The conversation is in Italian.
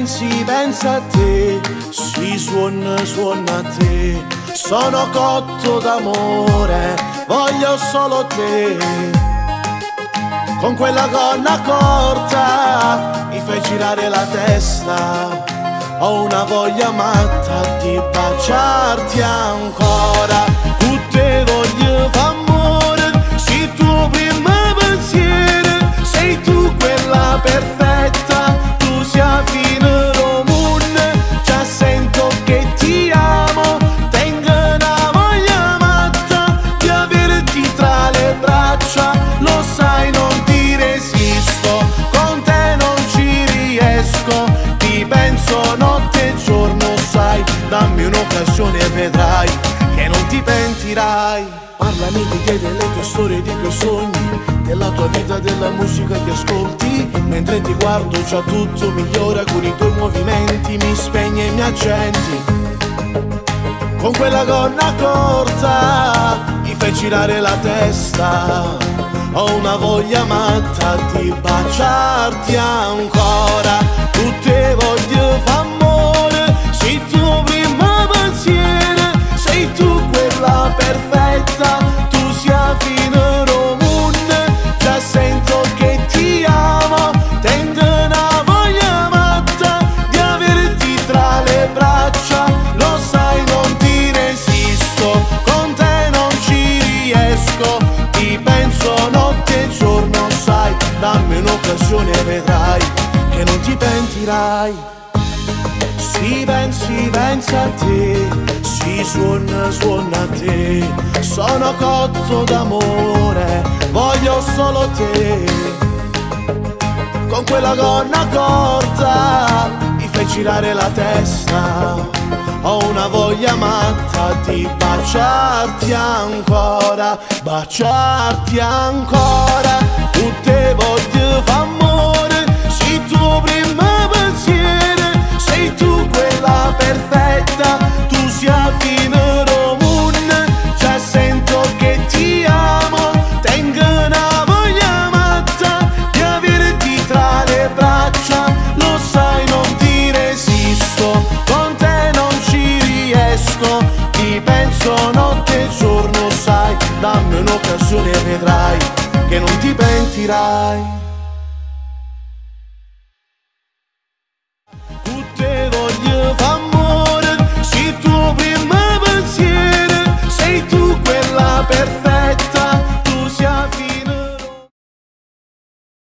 pensa a te, si suona a te. Sono cotto d'amore, voglio solo te. Con quella gonna corta mi fai girare la testa. Ho una voglia matta di baciarti ancora. Tutte voglie d'amore, sei tuo primo pensiero. Sei tu quella perfetta, tu sia fine del mondo. Già sento che ti amo, tengo una voglia matta di averti tra le braccia. Lo sai, non ti resisto, con te non ci riesco. Ti penso notte e giorno, sai, dammi un'occasione e vedrai che non ti pentirai. Parlami di te, delle tue storie, dei tuoi sogni, della tua vita, della musica che ascolti. Mentre ti guardo già tutto migliora, con i tuoi movimenti mi spegni e mi accendi. Con quella gonna corta mi fai girare la testa. Ho una voglia matta di baciarti ancora. Tutte voglie d'amore, sei tu prima pensiero. Sei tu quella perfetta, tu sia fine del mondo. Già sento che ti amo, tengo una voglia matta di averti tra le braccia. Lo sai, non ti resisto, con te non ci riesco. Ti penso notte e giorno, sai, dammi un'occasione e vedrai che non ti pentirai. Si pensa a te, si suona a te. Sono cotto d'amore, voglio solo te. Con quella gonna corta mi fai girare la testa. Ho una voglia matta di baciarti ancora, baciarti ancora. Tutte voglie d'amore, sei tuo primo pensiero. Sei tu quella perfetta, tu sia fine del mondo. Già sento che ti amo, tengo una voglia matta di averti tra le braccia. Lo sai, non ti resisto, con te non ci riesco. Ti penso notte e giorno, sai, dammi un'occasione e vedrai che non ti pentirai.